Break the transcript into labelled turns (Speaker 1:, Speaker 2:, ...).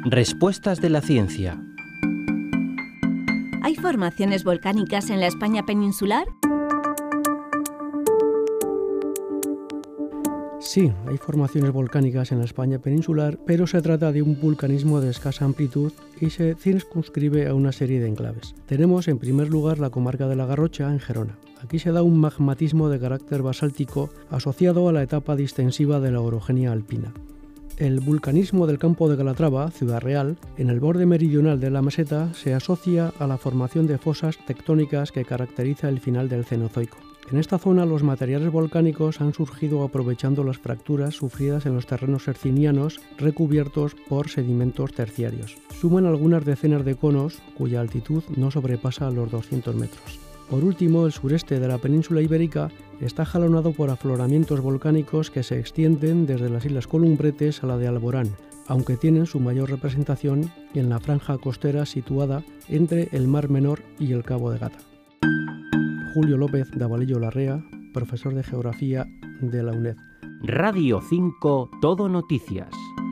Speaker 1: Respuestas de la ciencia.
Speaker 2: ¿Hay formaciones volcánicas en la España peninsular?
Speaker 3: Sí, hay formaciones volcánicas en la España peninsular, pero se trata de un vulcanismo de escasa amplitud y se circunscribe a una serie de enclaves. Tenemos en primer lugar la comarca de la Garrocha, en Gerona. Aquí se da un magmatismo de carácter basáltico asociado a la etapa distensiva de la orogenia alpina. El vulcanismo del campo de Calatrava, Ciudad Real, en el borde meridional de la meseta, se asocia a la formación de fosas tectónicas que caracteriza el final del Cenozoico. En esta zona los materiales volcánicos han surgido aprovechando las fracturas sufridas en los terrenos hercinianos recubiertos por sedimentos terciarios. Suman algunas decenas de conos cuya altitud no sobrepasa los 200 metros. Por último, el sureste de la península ibérica está jalonado por afloramientos volcánicos que se extienden desde las Islas Columbretes a la de Alborán, aunque tienen su mayor representación en la franja costera situada entre el Mar Menor y el Cabo de Gata. Julio López de Avalillo Larrea, profesor de Geografía de la UNED.
Speaker 1: Radio 5 Todo Noticias.